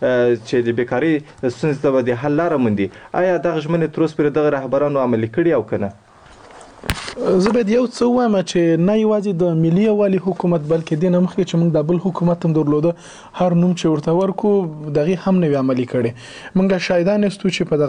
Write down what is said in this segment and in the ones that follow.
چې د بیکارۍ ستونزې ته به د حل لاره موندي. آیا دغه ژمنې تر اوسه پورې دغه رهبرانو عملي کړي او که نه؟ زه باید یو څه ووایم چې نه یوازې د ملي یووالي حکومت بلکې دې نه مخکې چې موږ د بل حکومت هم درلوده هر نوم چې ورته ورکړو دغې هم نه وي عملي کړی. موږ شاهدان یاستو چې په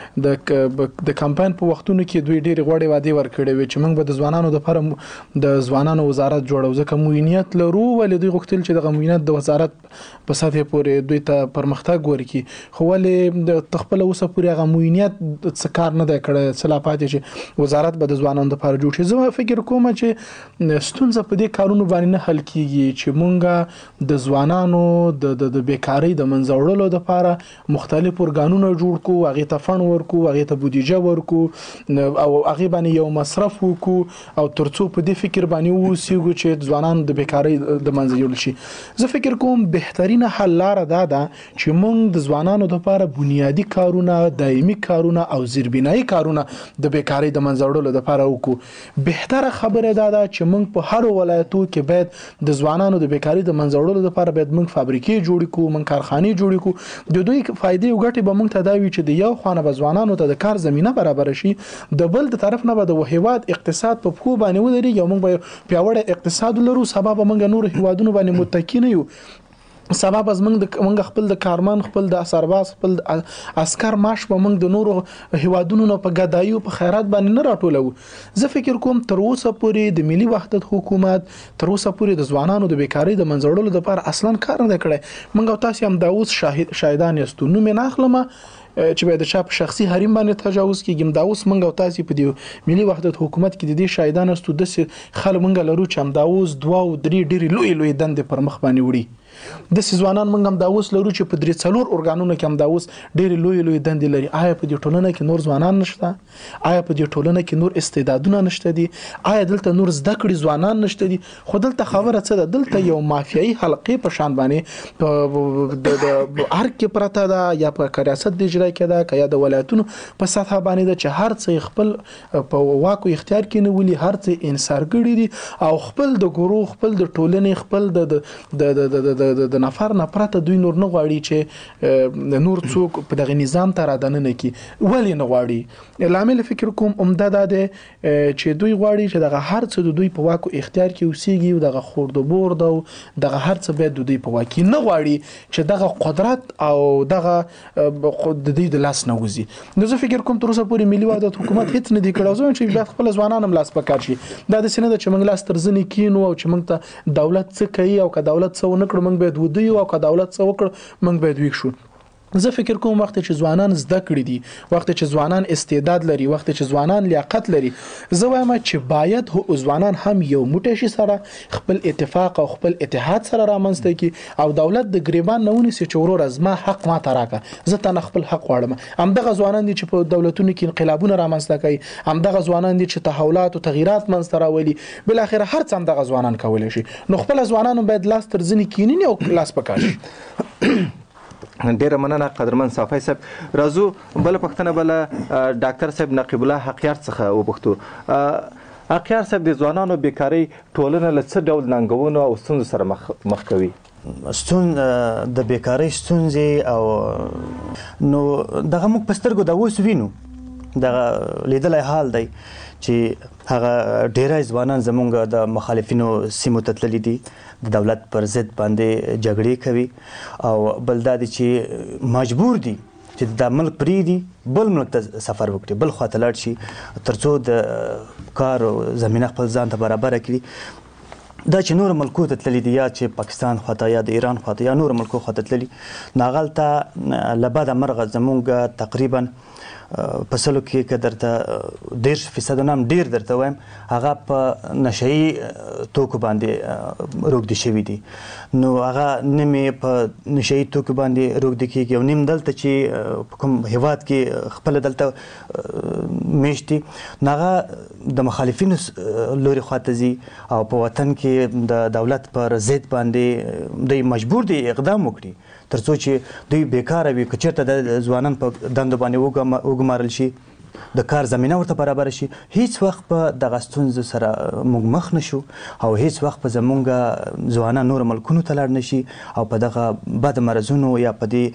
دغه د کمپاین په وختونو کې دوی ډېرې غوړې وعدې ورکړې وې چې موږ به د ځوانانو دپاره د ځوانانو وزارت جوړو ځکه موینیت لرو ولې دوی غوښتل چې دغه موینیت د وزارت په سطحې پورې دوی ته پرمختګ ورکړي خو ولې خپله اوسه پورې هغه موینیت څه کار نه دی کړی څه لا پاتې چې وزارت به د ځوانانو دپاره جوړ شي. زه فکر کوم چې ستونزه په دې کارونو باندې نه حل کیږي چې مونږ د ځوانانو د بیکاری د منځه وړلو لپاره مختلف ارګانونه جوړ کړو هغې ته فنډ ورکړو هغې ته بودیجه ورکړو او هغې باندې یو مصرف وکړو او تر څو په دې فکر باندې واوسېږو چې ځوانان د بیکاری د منځه یوړل شي. زه فکر کوم بهترینه حل لاره دا ده چې مونږ د ځوانانو لپاره بنیادی کارونه دایمي کارونه او زیربنایي کارونه د بیکاری د منځه وړلو لپاره وکړو. بهتره خبره دا ده چې موږ په هر ولایتو کې باید د ځوانانو د بیکاری د منځه وړلو لپاره باید موږ فابریکې جوړې کړو موږ کارخانې جوړې کړو د دوی فایدې او ګټې به موږ ته دا وي چې د یو خوا نه به ځوانانو ته د کار زمینه برابره شي د بل د طرف نه به د هیواد اقتصاد په پښو باندې ودرېږي او موږ به پیاوړی اقتصاد ولرو سبا به موږ نور هیوادونو باندې متکی نه یو سبا به موږ خپل د کارمن خپل د سرباز خپل د عسکر معاش به موږ د نورو هیوادونو نه په ګدایي او په خیرات باندې نه راټولو. زه فکر کوم تر اوسه پورې د ملي وحدت حکومت تر اوسه پورې د ځوانانو د بیکاری د منځه وړلو لپاره اصلا کار نه کړی. موږ او تاسو هم دا اوس شاهدان یاستو. نو مې نه اخلم چې باید د چا په شخصي حریم باندې تجاوز کیږي. دا اوس موږ او تاسو په دې ملي وحدت حکومت کې د دې شاهدان یاستو د خلک موږ لرو چې هم دا اوس 2 او 3 ډېرې لوی دندې پر مخ باندې وړي. د ځوانان موږ هم دا اوس لرو چې په 3-4 ارګانونو کې هم دا اوس ډېرې لوی دندې لري. آیا په دې ټولنه کې نور ځوانان نشته؟ آیا په دې ټولنه کې نور استعدادونه نشته دي؟ آیا دلته نور زده کړي ځوانان نشته دي؟ خو دلته خبره څه ده دلته یو مافیایي حلقې په شان باندې د ارګ کې پرته ده یا په ریاست د اجرا کې ده که یا د ولایتونو په سطح باندې ده چې هر څه خپل په واکو اختیار کې نه ولي هر څه انحصارګړي دي او خپل د ګروه خپل د ټولنې خپل د نفر نه پرته دوی نور نه غواړي چې نور څوک په دغه نظام ته رادننه کی. ولی نه غواړي؟ لامل فکر کوم عمده ده چې دوی غواړي چې دغه هر څه د دوی په واکو اختیار کې اوسېږي او دغه خورد و برد او دغه هر څه باید د دوی په واک نه غواړي چې دغه قدرت او دغه د دوی د لاس نه وځي. نو زه فکر کوم تر اوسه پورې ملي وحدت حکومت هیڅ نه دی کړی چې باید خپل ځوانان هم لاس پکار شي. دا د سینه چې موږ لاس تر ځنې کینو او چې موږ ته دولت څه کوي او که دولت څه ونه کړ موږ باید ودیو او که دولت څه وکړ موږ باید ویښ شو. زه فکر کوم وخت چې ځوانان زده کړي دي وخت چې ځوانان استعداد لري وخت چې ځوانان لیاقت لري زه وایم چې باید ځوانان هم یو موټی شي سره خپل اتفاق او خپل اتحاد سره رامنځته کړي او دولت د ګریبان نه ونیسي چې ورور از ما حق ما ته راکړه زه تنه خپل حق غواړم. همدغه ځوانان دي چې په دولتونو کې انقلابونه رامنځته کوي همدغه ځوانان دي چې تحولات او تغییرات منځته راولي بل اخر هر څه همدغه ځوانان کولی شي. نو خپل ځوانان باید لاس تر ځنې کینی او لاس پکار شي. ډیره مننه قدرمن صافی صاحب. راځو بل پښتنه بل ډاکټر صاحب نقیب الله حقیار څخه وپوښتو. حقیار صاحب د ځوانانو بیکاری ټولنه له څه ډول ننګونو او ستونزو سره مخ کوي؟ د بیکاری ستونزې او نو دغه موږ په سترګو د اوس وینو دغه لیدلی حال دی چې هغه ډیری ځوانان زمونږ د مخالفینو سیمو ته تللي دي د دولت پر ضد باندې جګړې کوي او بل دا دی چې مجبور دي چې د ملک پرېږدي بل ملک ته سفر وکړي بل خوا ته لاړ شي تر څو د کار زمینه خپل ځان ته برابره کړي. دا چې نور ملکو ته تللي دي یا چې پاکستان خواته یا د ایران خواته یا نور ملکو خواته تللي نو هغلته له بده مرغه زمونږ تقریبا په سلو کې که درته 10% نه هم ډېر درته وایم هغه په نشهیي توکو باندې روږدي شوي دي. نو هغه نیم یې په نشهیي توکو باندې روږدي کېږي او نیم دلته چې په کوم هیواد کې خپله دلته میشت دي نو هغه د مخالفینو لوري خواته ځي او په وطن کې د دولت پر ضد باندې دوی مجبور دي اقدام وکړي تر څو چې دوی بیکاره وي که چېرته د ځوانان په دندو باندې وګمارل شي د کار زمینه ورته برابر شي، هیڅ وخت په دغه ستونزو سره موږ مخ نشو او هیڅ وخت په زمونږ ځوانان نور ملکونو ته لاړ نشي او په دغه بد مرضونو یا په دې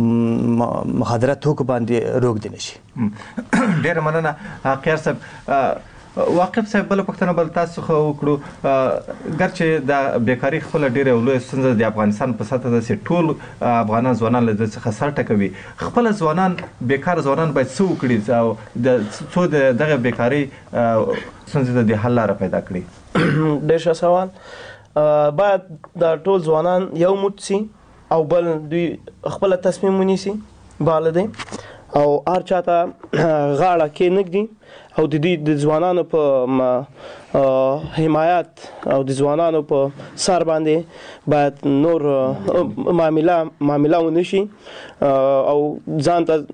مخدره توکو باندې روږدي نشي. ډېره مننه خیار صاحب. واقف صاحب بله پوښتنه بل تاسو څخه وکړو، ګرچې د بیکاري خپله ډېره لویه ستونزه د افغانستان په سطحه ده چې ټول افغانان ځوانان له دې څخه سر ټکوي. خپله ځوانان بیکار ځوانان باید څه وکړي او څو د دغه بیکاري ستونزې ته د حل لاره پیدا کړي؟ ډېر ښه سوال. باید د ټول ځوانان یو موټ سي او بل دوی خپله تصمیم ونیسي باله دی او هر چاته غاړه کېنږدي او د دې د ځوانانو په حمایت او د ځوانانو په سر باندې باید نور معامله ونشي او ځان ته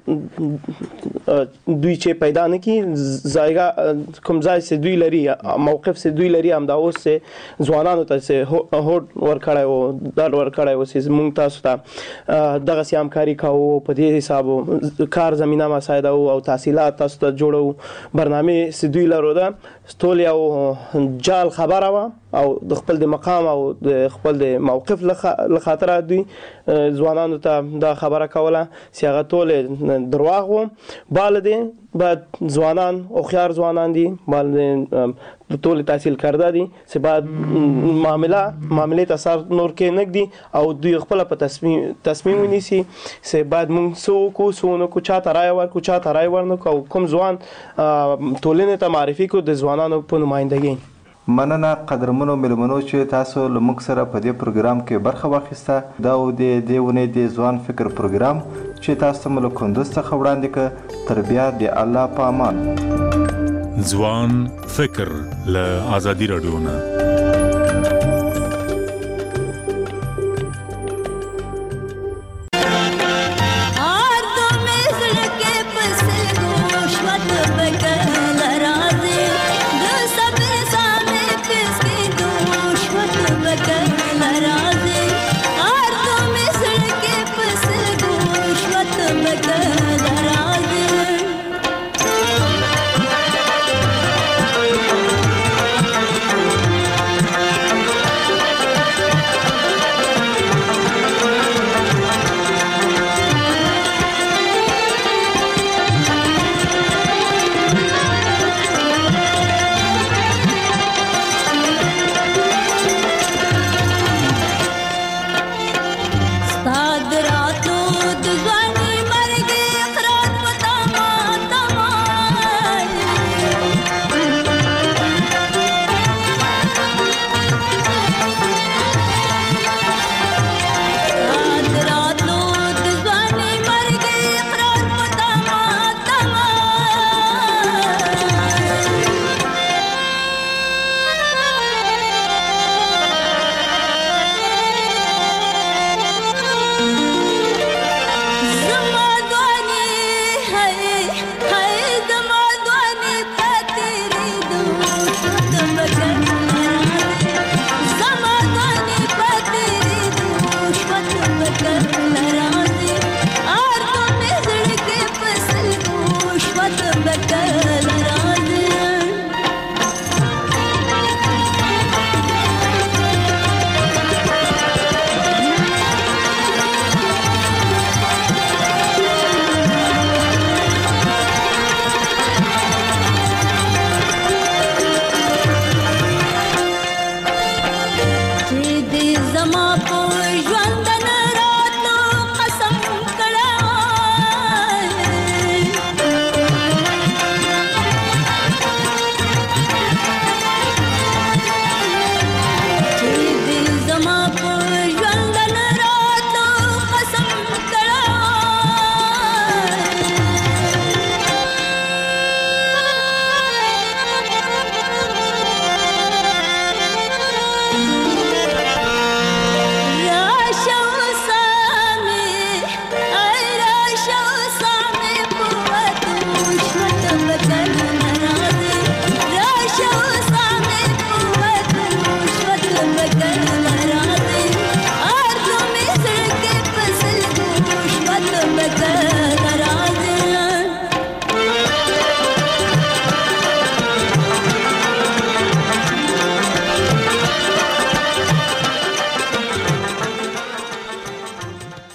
دوی چې پیدا نه کړي ځایګه کوم ځای چې دوی لري موقف چې دوی لري همدا اوس چې ځوانانو ته چې هوډ ورکړی و ډاډ ورکړی و چې موږ تاسو ته دغسې همکاري کوو په دې حساب کار زمینه مساعده او تحصیلات تاسو ته جوړو برنامې چې دوی لرو ده ټول یو جال خبره وه او د خپل د مقام او د خپل د موقف له خاطره دوی ځوانانو ته دا خبره کوله چې هغه ټول درواغ و. باله دی باید ځوانان هوښیار ځوانان دي، باید ټول تحصیل کرده دي چې باید معاملې ته سر نور کې نږدي او دوی خپله په تصمیم ونیسي چې باید موږ څه وکړو څه ونه کړو، چا ته رایه ورکړو چا ته رایه ورنکړو او کوم ځوان ټولنې ته معرفي کړو د ځوانانو په نمایندګۍ. مننه قدرمنو مېلمنو چې تاسو له موږ سره په دې پروګرام کې برخه واخیسته. دا و د دې ونې د ځوان فکر پروګرام چې تاسو ته مو له کندوز څخه وړاندې کړ. تر بیا د الله په امان. ځوان فکر له ازادي راډیو نه. Better